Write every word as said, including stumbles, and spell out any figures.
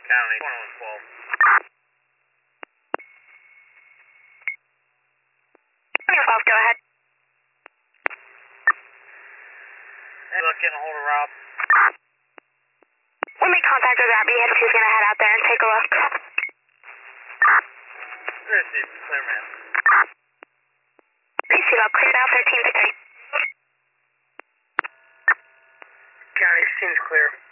County, twenty-one twelve. twenty-one twelve, go ahead. Hey, look, getting a hold of Rob. We made contact with Robbie. He he's going to head out there and take a look. Received, clear, man. Please see up, clear now, thirteen to three. County, seems clear.